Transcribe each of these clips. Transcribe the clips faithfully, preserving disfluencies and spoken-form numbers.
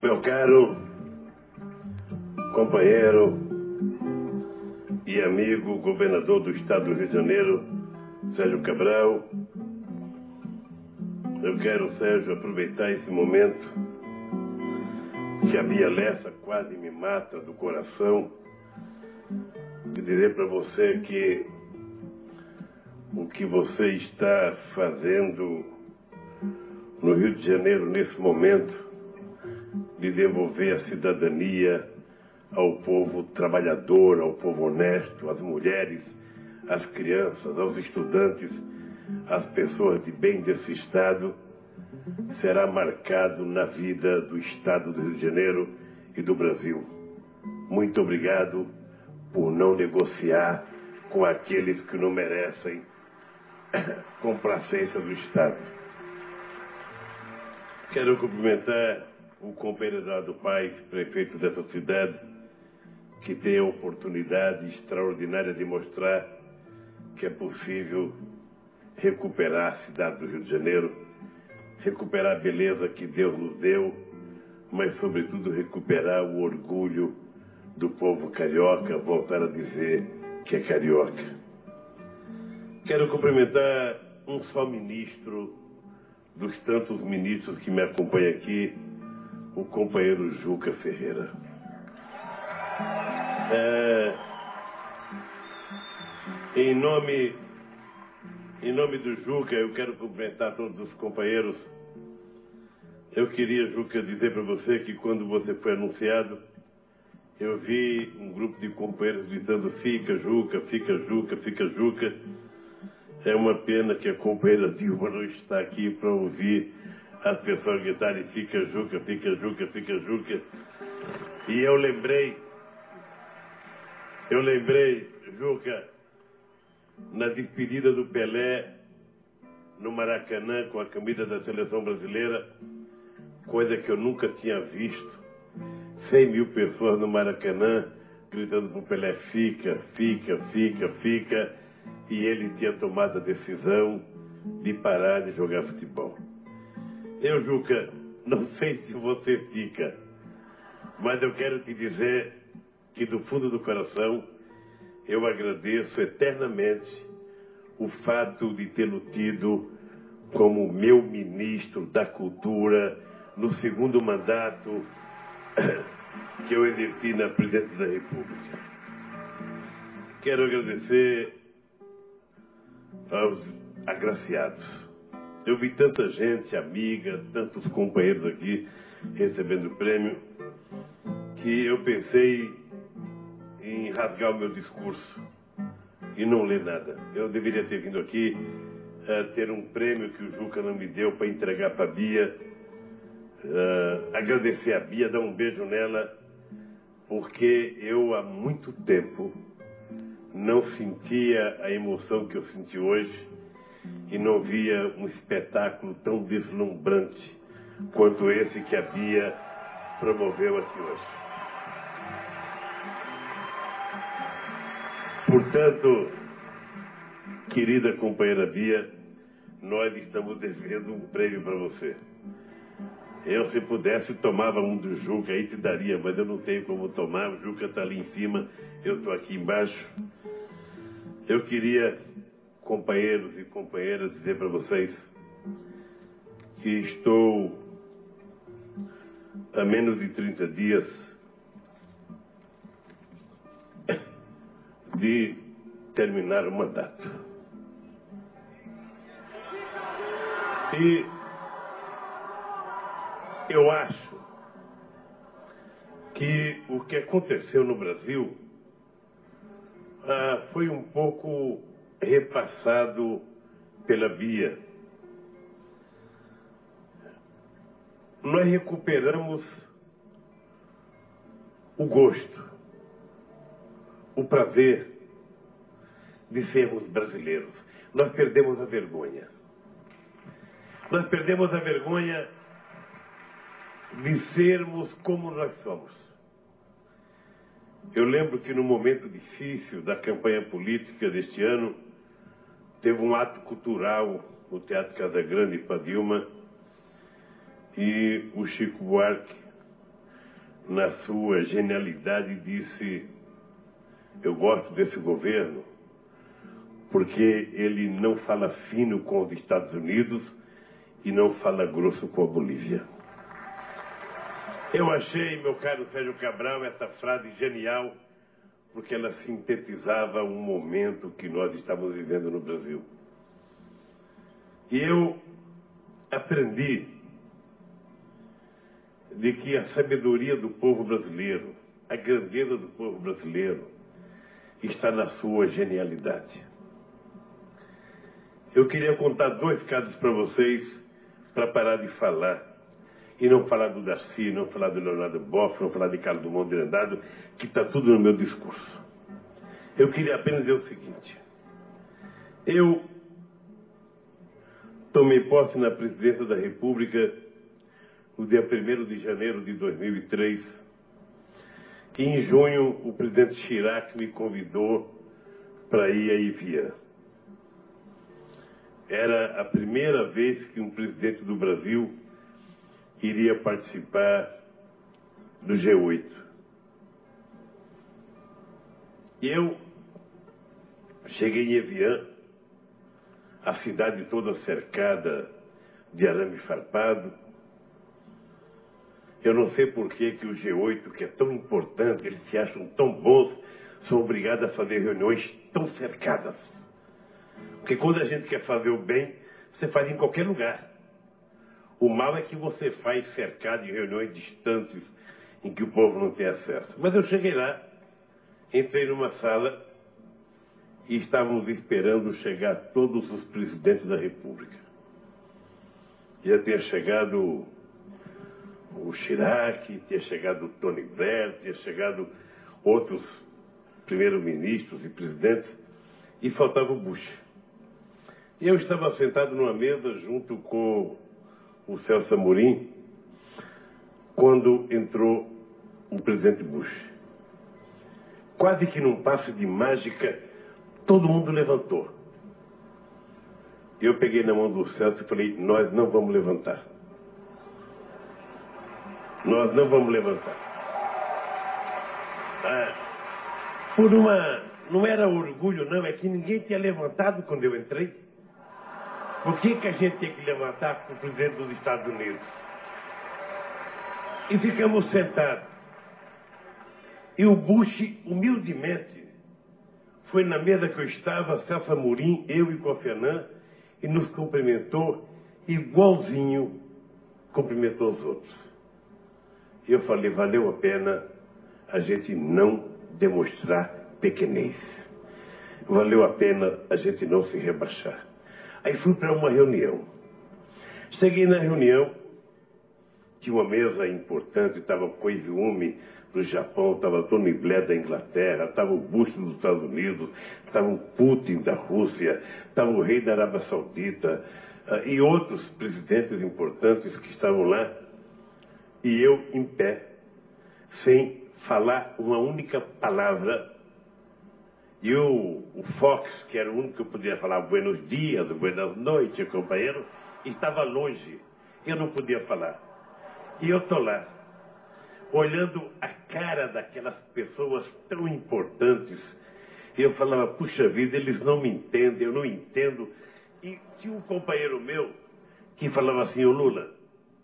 Meu caro companheiro e amigo governador do estado do Rio de Janeiro, Sérgio Cabral, eu quero, Sérgio, aproveitar esse momento que a Bia Lessa quase me mata do coração e dizer para você que o que você está fazendo no Rio de Janeiro nesse momento de devolver a cidadania ao povo trabalhador, ao povo honesto, às mulheres, às crianças, aos estudantes, às pessoas de bem desse estado, será marcado na vida do estado do Rio de Janeiro e do Brasil. Muito obrigado por não negociar com aqueles que não merecem complacência do estado. Quero cumprimentar o companheiro Eduardo Paes, prefeito dessa cidade, que tem a oportunidade extraordinária de mostrar que é possível recuperar a cidade do Rio de Janeiro, recuperar a beleza que Deus nos deu, mas, sobretudo, recuperar o orgulho do povo carioca, voltar a dizer que é carioca. Quero cumprimentar um só ministro dos tantos ministros que me acompanham aqui, o companheiro Juca Ferreira. É, em nome, em nome do Juca, eu quero cumprimentar todos os companheiros. Eu queria, Juca, dizer para você que quando você foi anunciado, eu vi um grupo de companheiros gritando: fica, Juca, fica, Juca, fica, Juca. É uma pena que a companheira Dilma não está aqui para ouvir as pessoas gritarem: fica, Juca, fica, Juca, fica, Juca. E eu lembrei, eu lembrei, Juca, na despedida do Pelé no Maracanã com a camisa da seleção brasileira, coisa que eu nunca tinha visto, cem mil pessoas no Maracanã gritando para o Pelé: fica, fica, fica, fica, e ele tinha tomado a decisão de parar de jogar futebol. Eu, Juca, não sei se você fica, mas eu quero te dizer que do fundo do coração eu agradeço eternamente o fato de tê-lo tido como meu ministro da Cultura no segundo mandato que eu exerci na presidência da República. Quero agradecer aos agraciados. Eu vi tanta gente, amiga, tantos companheiros aqui recebendo o prêmio, que eu pensei em rasgar o meu discurso e não ler nada. Eu deveria ter vindo aqui uh, ter um prêmio que o Juca não me deu para entregar para a Bia, uh, agradecer a Bia, dar um beijo nela, porque eu há muito tempo não sentia a emoção que eu senti hoje e não via um espetáculo tão deslumbrante quanto esse que a Bia promoveu aqui hoje. Portanto, querida companheira Bia, nós estamos devendo um prêmio para você. Eu, se pudesse, tomava um do Juca, aí te daria, mas eu não tenho como tomar. O Juca está ali em cima, eu estou aqui embaixo. Eu queria, companheiros e companheiras, dizer para vocês que estou há menos de trinta dias de terminar o mandato. E eu acho que o que aconteceu no Brasil ah, foi um pouco repassado pela Bia. Nós recuperamos o gosto, o prazer de sermos brasileiros. Nós perdemos a vergonha. Nós perdemos a vergonha de sermos como nós somos. Eu lembro que no momento difícil da campanha política deste ano, teve um ato cultural no Teatro Casa Grande para Dilma, e o Chico Buarque na sua genialidade, disse: eu gosto desse governo porque ele não fala fino com os Estados Unidos e não fala grosso com a Bolívia. Eu achei, meu caro Sérgio Cabral, essa frase genial, porque ela sintetizava um momento que nós estamos vivendo no Brasil. E eu aprendi de que a sabedoria do povo brasileiro, a grandeza do povo brasileiro, está na sua genialidade. Eu queria contar dois casos para vocês, para parar de falar. E não falar do Darcy, não falar do Leonardo Boff, não falar de Carlos Drummond de Andrade, que está tudo no meu discurso. Eu queria apenas dizer o seguinte: eu tomei posse na presidência da República no dia primeiro de janeiro de dois mil e três. E em junho o presidente Chirac me convidou para ir a Evian. Era a primeira vez que um presidente do Brasil iria participar do G oito. E eu cheguei em Evian, a cidade toda cercada de arame farpado. Eu não sei por que que o G oito, que é tão importante, eles se acham tão bons, são obrigados a fazer reuniões tão cercadas. Porque quando a gente quer fazer o bem, você faz em qualquer lugar. O mal é que você faz cercado em reuniões distantes, em que o povo não tem acesso. Mas eu cheguei lá, entrei numa sala e estávamos esperando chegar todos os presidentes da República. Já tinha chegado o Chirac, tinha chegado o Tony Blair, tinha chegado outros primeiros-ministros e presidentes, e faltava o Bush. E eu estava sentado numa mesa junto com o Celso Amorim, quando entrou o presidente Bush. Quase que num passe de mágica, todo mundo levantou. Eu peguei na mão do Celso e falei: nós não vamos levantar. Nós não vamos levantar. Ah, por uma... Não era orgulho, não, é que ninguém tinha levantado quando eu entrei. Por que que a gente tem que levantar para o presidente dos Estados Unidos? E ficamos sentados. E o Bush, humildemente, foi na mesa que eu estava, Celso Amorim, eu e Kofi Annan, e nos cumprimentou igualzinho cumprimentou os outros. E eu falei: valeu a pena a gente não demonstrar pequenez. Valeu a pena a gente não se rebaixar. Aí fui para uma reunião. Cheguei na reunião, tinha uma mesa importante, estava Koizi Umi do Japão, estava Tony Blair da Inglaterra, estava o Bush dos Estados Unidos, estava o Putin da Rússia, estava o rei da Arábia Saudita, uh, e outros presidentes importantes que estavam lá. E eu em pé, sem falar uma única palavra. E o, o Fox, que era o único que eu podia falar buenos dias, buenas noites, companheiro, estava longe. Eu não podia falar. E eu estou lá, olhando a cara daquelas pessoas tão importantes. E eu falava: puxa vida, eles não me entendem, eu não entendo. E tinha um companheiro meu que falava assim: ô Lula,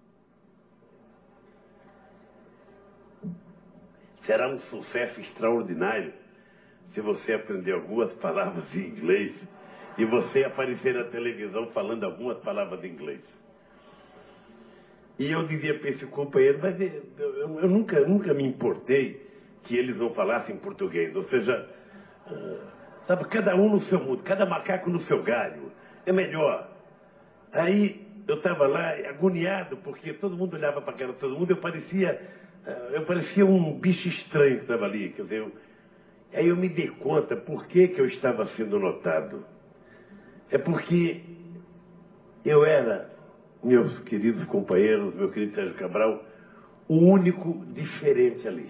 será um sucesso extraordinário se você aprender algumas palavras de inglês e você aparecer na televisão falando algumas palavras de inglês. E eu dizia para esse companheiro: mas eu, eu, eu nunca, nunca me importei que eles não falassem português. Ou seja, uh, sabe, cada um no seu mundo, cada macaco no seu galho. É melhor. Aí eu estava lá agoniado, porque todo mundo olhava para a cara de todo mundo. Eu parecia, uh, eu parecia um bicho estranho que estava ali. Quer dizer, eu, aí eu me dei conta por que que eu estava sendo notado. É porque eu era, meus queridos companheiros, meu querido Sérgio Cabral, o único diferente ali.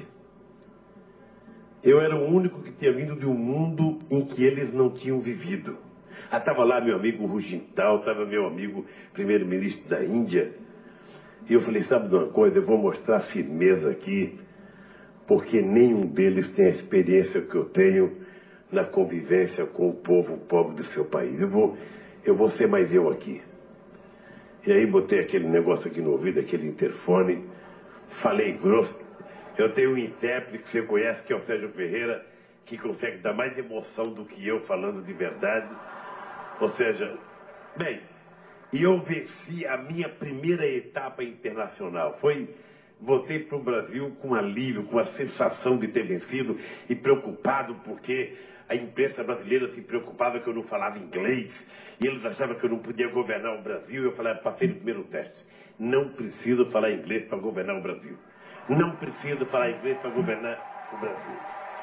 Eu era o único que tinha vindo de um mundo em que eles não tinham vivido. Ah, estava lá meu amigo Rugental, estava meu amigo primeiro-ministro da Índia. E eu falei: sabe de uma coisa, eu vou mostrar firmeza aqui porque nenhum deles tem a experiência que eu tenho na convivência com o povo pobre do seu país. Eu vou, eu vou ser mais eu aqui. E aí botei aquele negócio aqui no ouvido, aquele interfone, falei grosso. Eu tenho um intérprete que você conhece, que é o Sérgio Ferreira, que consegue dar mais emoção do que eu falando de verdade. Ou seja, bem, e eu venci a minha primeira etapa internacional. Foi, voltei para o Brasil com alívio, com a sensação de ter vencido e preocupado porque a imprensa brasileira se preocupava que eu não falava inglês e eles achavam que eu não podia governar o Brasil. Eu falei, passei no primeiro teste. Não preciso falar inglês para governar o Brasil. Não preciso falar inglês para governar o Brasil.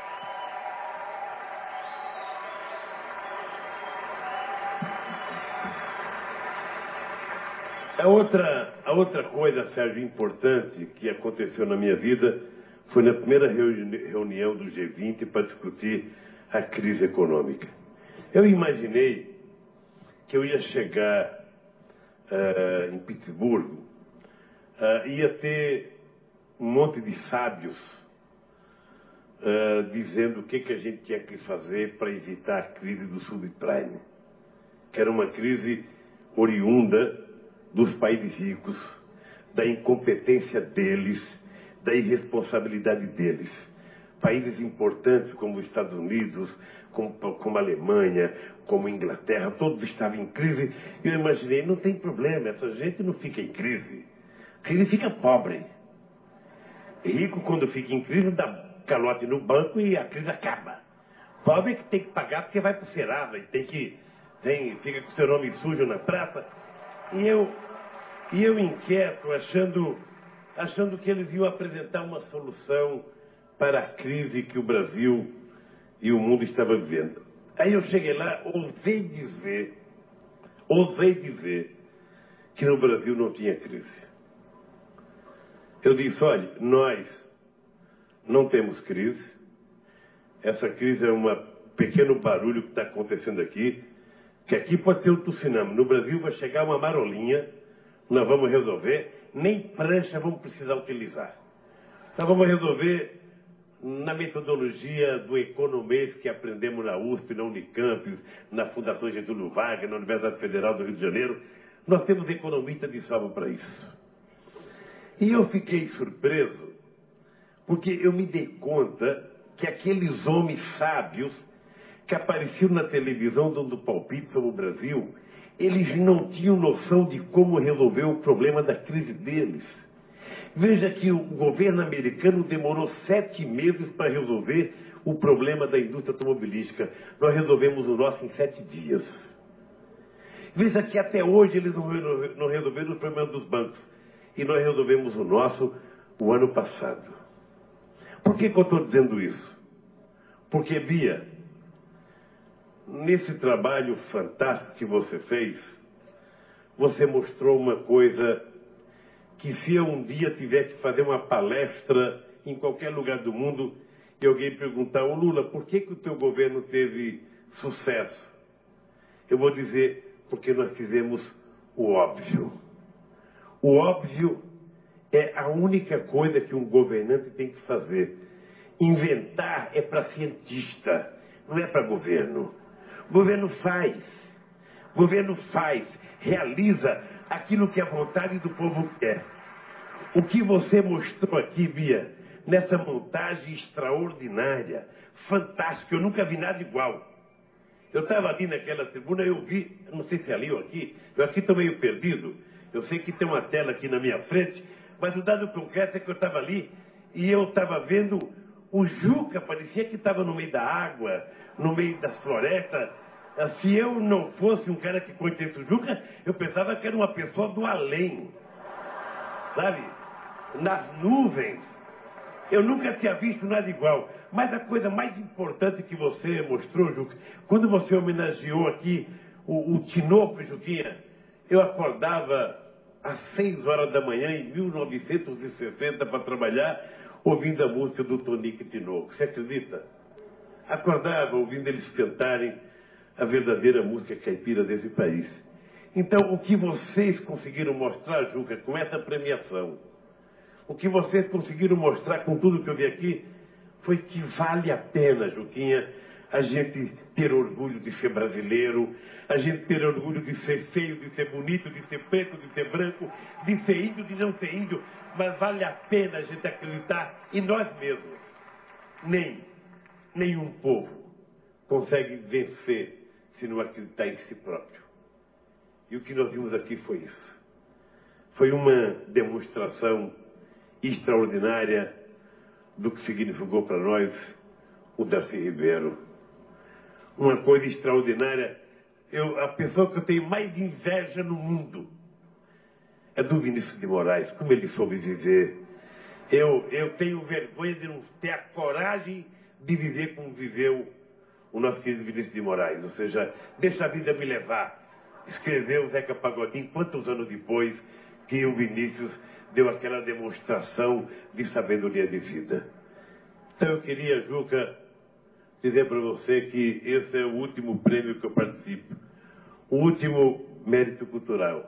A outra, a outra coisa, Sérgio, importante que aconteceu na minha vida foi na primeira reuni reunião do G vinte para discutir a crise econômica. Eu imaginei que eu ia chegar uh, em Pittsburgh, uh, ia ter um monte de sábios uh, dizendo o que, que a gente tinha que fazer para evitar a crise do subprime, que era uma crise oriunda dos países ricos, da incompetência deles, da irresponsabilidade deles. Países importantes como os Estados Unidos, como, como a Alemanha, como a Inglaterra, todos estavam em crise. E eu imaginei, não tem problema, essa gente não fica em crise. Ele fica pobre. Rico, quando fica em crise, dá calote no banco e a crise acaba. Pobre é que tem que pagar porque vai para o Serasa e tem que, tem, fica com seu nome sujo na praça. E eu, e eu inquieto, achando, achando que eles iam apresentar uma solução para a crise que o Brasil e o mundo estavam vivendo. Aí eu cheguei lá, ousei dizer, ousei dizer que no Brasil não tinha crise. Eu disse, olha, nós não temos crise. Essa crise é um pequeno barulho que está acontecendo aqui, que aqui pode ser um tsunami. No Brasil vai chegar uma marolinha, nós vamos resolver, nem prancha vamos precisar utilizar. Nós vamos resolver na metodologia do economês que aprendemos na U S P, na Unicamp, na Fundação Getúlio Vargas, na Universidade Federal do Rio de Janeiro. Nós temos economistas de sobra para isso. E eu fiquei surpreso, porque eu me dei conta que aqueles homens sábios que apareciam na televisão dando palpite sobre o Brasil, eles não tinham noção de como resolver o problema da crise deles. Veja que o governo americano demorou sete meses para resolver o problema da indústria automobilística. Nós resolvemos o nosso em sete dias. Veja que até hoje eles não resolveram o problema dos bancos. E nós resolvemos o nosso o ano passado. Por que que eu estou dizendo isso? Porque, Bia, nesse trabalho fantástico que você fez, você mostrou uma coisa que se eu um dia tiver que fazer uma palestra em qualquer lugar do mundo e alguém perguntar, ô Lula, por que que o teu governo teve sucesso? Eu vou dizer, porque nós fizemos o óbvio. O óbvio é a única coisa que um governante tem que fazer. Inventar é para cientista, não é para governo. Governo faz. Governo faz, realiza aquilo que a vontade do povo quer. O que você mostrou aqui, Bia, nessa montagem extraordinária, fantástica, eu nunca vi nada igual. Eu estava ali naquela tribuna, eu vi, não sei se é ali ou aqui, eu aqui estou meio perdido. Eu sei que tem uma tela aqui na minha frente, mas o dado concreto é que eu estava ali e eu estava vendo o Juca, parecia que estava no meio da água, no meio das florestas. Se eu não fosse um cara que conhece o Juca, eu pensava que era uma pessoa do além, sabe? Nas nuvens. Eu nunca tinha visto nada igual. Mas a coisa mais importante que você mostrou, Juca, quando você homenageou aqui o, o Tinoco, Juquinha, eu acordava às seis horas da manhã, em mil novecentos e sessenta, para trabalhar, ouvindo a música do Tonico e Tinoco. Você acredita? Acordava ouvindo eles cantarem a verdadeira música caipira desse país. Então, o que vocês conseguiram mostrar, Juca, com essa premiação, o que vocês conseguiram mostrar com tudo que eu vi aqui, foi que vale a pena, Juquinha, a gente ter orgulho de ser brasileiro, a gente ter orgulho de ser feio, de ser bonito, de ser preto, de ser branco, de ser índio, de não ser índio, mas vale a pena a gente acreditar em nós mesmos. Nem, nenhum povo consegue vencer se não acreditar em si próprio. E o que nós vimos aqui foi isso. Foi uma demonstração extraordinária do que significou para nós o Darcy Ribeiro. Uma coisa extraordinária. Eu, a pessoa que eu tenho mais inveja no mundo é do Vinícius de Moraes, como ele soube viver. Eu, eu tenho vergonha de não ter a coragem de viver como viveu o nosso querido Vinícius de Moraes. Ou seja, deixa a vida me levar. Escreveu o Zeca Pagodinho quantos anos depois que o Vinícius deu aquela demonstração de sabedoria de vida. Então eu queria, Juca, dizer para você que esse é o último prêmio que eu participo. O último mérito cultural.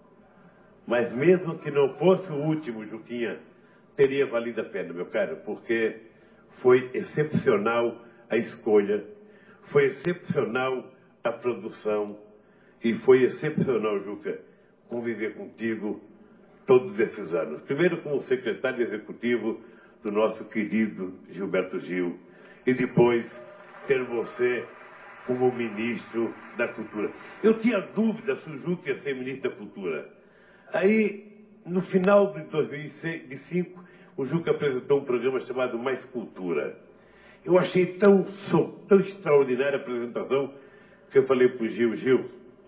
Mas mesmo que não fosse o último, Juquinha, teria valido a pena, meu caro, porque foi excepcional a escolha, foi excepcional a produção e foi excepcional, Juca, conviver contigo todos esses anos. Primeiro como secretário executivo do nosso querido Gilberto Gil e depois ter você como ministro da Cultura. Eu tinha dúvida se o Juca ia ser ministro da Cultura. Aí, no final de dois mil e cinco, o Juca apresentou um programa chamado Mais Cultura. Eu achei tão, tão extraordinária a apresentação que eu falei para o Gil, Gil,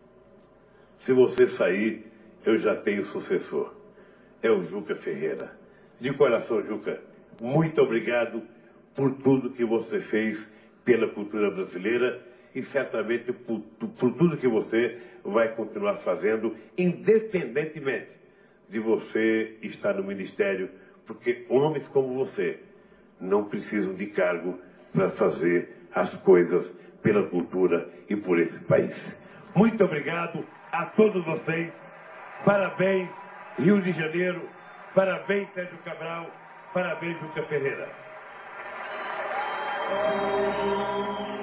se você sair, eu já tenho sucessor. É o Juca Ferreira. De coração, Juca, muito obrigado por tudo que você fez pela cultura brasileira e certamente por, por tudo que você vai continuar fazendo, independentemente de você estar no ministério, porque homens como você não precisam de cargo para fazer as coisas pela cultura e por esse país. Muito obrigado a todos vocês. Parabéns, Rio de Janeiro. Parabéns, Sérgio Cabral. Parabéns, Juca Ferreira.